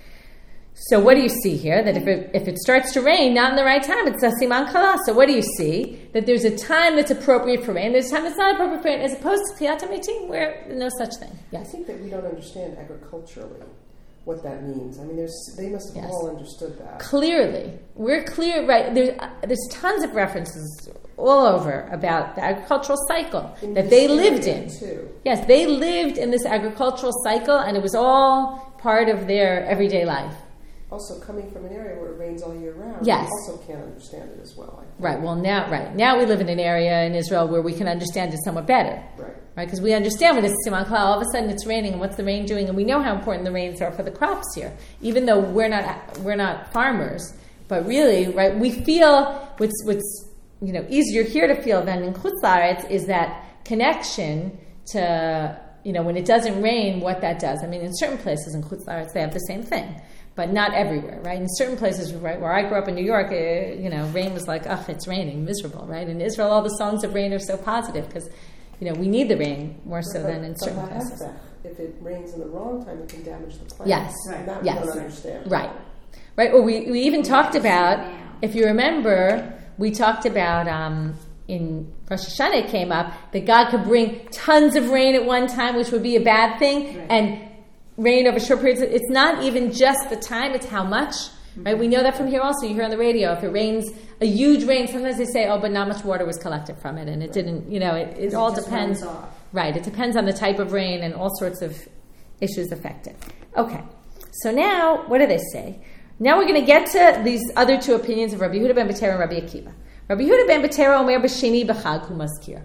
Speaker 1: So what do you see here? That if it, if it starts to rain not in the right time, it's a siman kala. So what do you see? That there's a time that's appropriate for rain, there's a time that's not appropriate for rain, as opposed to Tchiyat HaMetim, where there's no such thing. Yes.
Speaker 2: I think that we don't understand agriculturally what that means. I mean, there's they must have
Speaker 1: Yes.
Speaker 2: all understood that.
Speaker 1: Clearly. We're clear, right? There's, uh, there's tons of references all over about the agricultural cycle
Speaker 2: In
Speaker 1: that they
Speaker 2: this
Speaker 1: lived
Speaker 2: area,
Speaker 1: in.
Speaker 2: too.
Speaker 1: Yes, they lived in this agricultural cycle, and it was all part of their everyday life.
Speaker 2: Also, coming from an area where it rains all year round,
Speaker 1: Yes.
Speaker 2: you also can't understand it as well. I think.
Speaker 1: Right, well now, right. Now we live in an area in Israel where we can understand it somewhat better.
Speaker 2: Right.
Speaker 1: Right, because we understand when it's Siman Klal, all of a sudden it's raining, and what's the rain doing? And we know how important the rains are for the crops here, even though we're not we're not farmers. But really, right, we feel what's what's you know easier here to feel than in Chutz La'aretz is that connection to you know when it doesn't rain, what that does. I mean, in certain places in Chutz La'aretz they have the same thing, but not everywhere, right? In certain places, right, where I grew up in New York, uh, you know, rain was like, oh, it's raining, miserable, right? In Israel, all the songs of rain are so positive because you know, we need the rain more so
Speaker 2: But-
Speaker 1: than in
Speaker 2: but
Speaker 1: certain
Speaker 2: what
Speaker 1: places.
Speaker 2: happens if it rains in the wrong time, it can damage the plants.
Speaker 1: Yes.
Speaker 2: And that
Speaker 1: Yes.
Speaker 2: we don't understand.
Speaker 1: Right. Right. Or we, we even talked about, if you remember, we talked about um, in Rosh Hashanah it came up that God could bring tons of rain at one time, which would be a bad thing,
Speaker 4: Right.
Speaker 1: and rain over short periods. It's not even just the time, it's how much. Right? We know that from here also. You hear on the radio, if it rains, a huge rain, sometimes they say, oh, but not much water was collected from it. And it didn't, you know, it, it all
Speaker 4: just
Speaker 1: depends.
Speaker 4: runs off.
Speaker 1: Right. It depends on the type of rain and all sorts of issues affected. Okay. So now, what do they say? Now we're going to get to these other two opinions of Rabbi Yehuda ben Betera and Rabbi Akiva. Rabbi Yehuda ben Betera omer b'sheni b'chag hu maskir.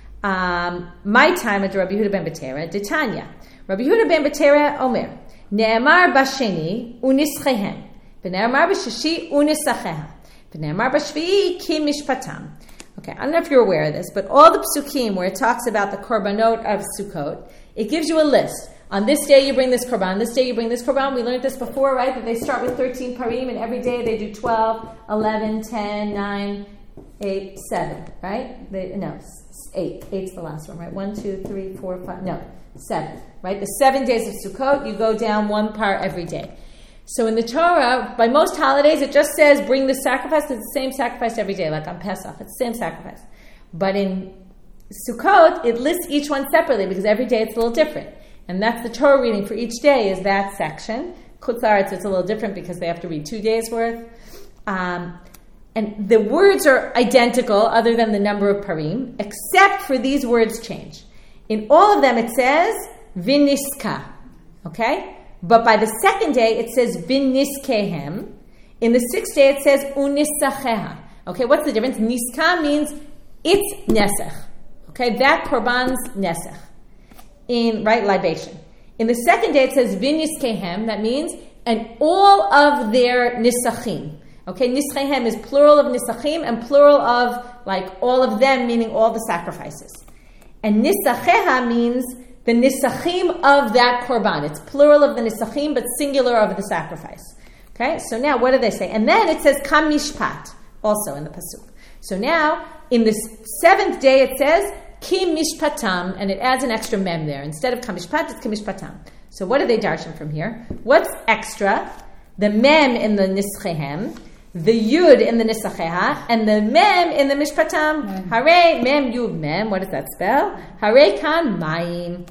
Speaker 1: Um, my time at Rabbi Yehuda ben Betera, Detanya. Rabbi Yehuda ben Betera omer, ne'emar b'sheni unischehem, v'ne'emar b'shishi unisacheha, v'ne'emar b'shvi'i ki mishpatam. Okay, I don't know if you're aware of this, but all the psukim where it talks about the korbanot of Sukkot, it gives you a list. On this day you bring this korban, this day you bring this korban. We learned this before, right? That they start with thirteen parim, and every day they do twelve, eleven, ten, nine, eight, seven, right? They, no, eight. Eight's the last one, right? One, two, three, four, five, no, seven, right? The seven days of Sukkot, you go down one part every day. So in the Torah, by most holidays, it just says bring the sacrifice. It's the same sacrifice every day, like on Pesach. It's the same sacrifice. But in Sukkot, it lists each one separately because every day it's a little different. And that's the Torah reading for each day is that section. Chutz La'aretz, it's a little different because they have to read two days' worth. Um, and the words are identical other than the number of parim, except for these words change. In all of them it says viniska, okay? But by the second day, it says viniskehem. In the sixth day, it says unisacheha. Okay, what's the difference? Niska means it's nesech. Okay, that korban's nesech. In, right, libation. In the second day, it says viniskehem. That means, and all of their nisachim. Okay, niskehem is plural of nisachim and plural of, like, all of them, meaning all the sacrifices. And nisacheha means the nisachim of that korban. It's plural of the nisachim, but singular of the sacrifice. Okay, so now what do they say? And then it says kam mishpat, also in the pasuk. So now, in the seventh day, it says ki mishpatam, and it adds an extra mem there. Instead of kam mishpat, it's ki mishpatam. So what are they darshan from here? What's extra? the mem in the nischehem, the yud in the nisacheha, and the mem in the mishpatam. Hare mem yud mem. What does that spell? Hare kan mayim.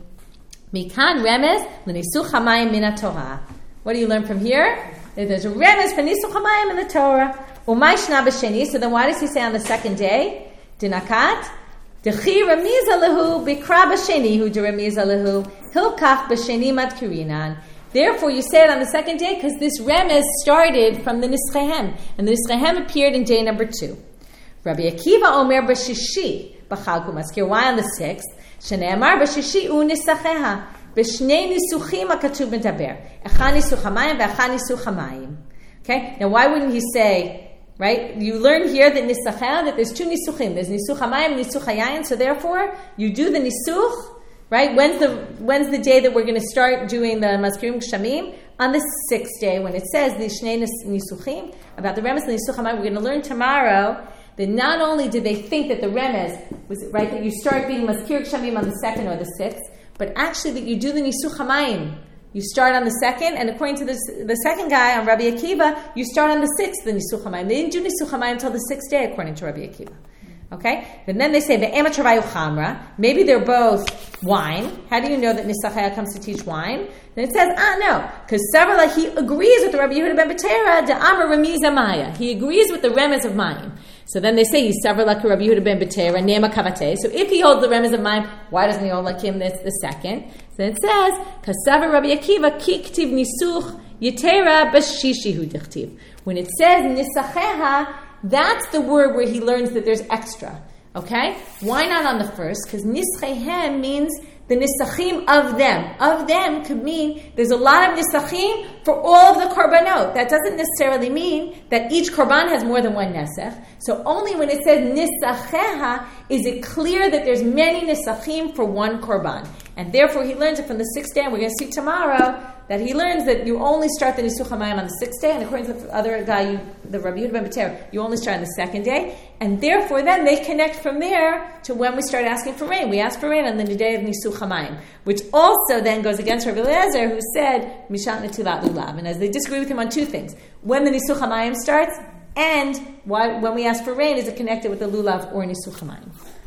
Speaker 1: Mikan remes l'nisuch hamayim min haTorah. What do you learn from here? There's a remes for nisuch hamayim in the Torah. Umay shna b'sheni. So then, why does he say on the second day? Dinakat. Dechi remiza lehu bikra b'sheni hu deremiza lehu hilkach b'sheni madkirinan. Therefore, you say it on the second day because this remes started from the nischehem, and the nischehem appeared in day number two. Rabbi Akiva omer b'shishi b'chalku maskir. Why on the sixth? Shene'amar b'shishi u nisacheha b'shnei nisuchim hakatuv medaber echad nisuch hamayim ve'echad nisuch hamayim. Okay. Now, why wouldn't he say, right? You learn here that nisacheha, that there's two nisuchim. There's nisuch hamayim and nisuch hayayin. So therefore, you do the nisuch. Right? When's the when's the day that we're going to start doing the Mazkirim Kshamim? On the sixth day, when it says the Shnei Nisuchim, about the Remes and the Nisuch HaMayim, we're going to learn tomorrow that not only did they think that the Remes was, right, that you start being Mazkir Kshamim on the second or the sixth, but actually that you do the Nisuch HaMayim. You start on the second, and according to this, the second guy on Rabbi Akiva, you start on the sixth, the Nisuch HaMayim. They didn't do Nisuch HaMayim until the sixth day, according to Rabbi Akiva. Okay? And then they say, Ve'emat chamra. Maybe they're both wine. How do you know that Nisachaya comes to teach wine? Then it says, ah, no. Because Savarla, he agrees with the Rabbi Yehuda ben Betera, de Amar Remiza Maya. He agrees with the Remes of Mayim. So then they say, he's Savarla Rabbi Yehuda ben Betera, Nema Kavate. So if he holds the Remes of Mayim, why doesn't he hold like him this the second? So it says, Kasavar Rabbi Akiva, Kiktiv Nisuch, Yetera Bashishihu Dichtiv. When it says Nisacheha, that's the word where he learns that there's extra. Okay? Why not on the first? Because nischehem means the nisachim of them. Of them could mean there's a lot of nisachim for all of the korbanot. That doesn't necessarily mean that each korban has more than one nesach. So only when it says nisacheha is it clear that there's many nisachim for one korban. And therefore he learns it from the sixth day, and we're going to see tomorrow that he learns that you only start the Nisuch HaMayim on the sixth day, and according to the other guy, you, the Rabbi Yehuda ben Betera, you only start on the second day, and therefore then they connect from there to when we start asking for rain. We ask for rain on the day of Nisuch HaMayim, which also then goes against Rabbi Eliezer, who said, Mishat Netilat Lulav. And as they disagree with him on two things, when the Nisuch HaMayim starts, and why, when we ask for rain, is it connected with the Lulav or Nisuch HaMayim?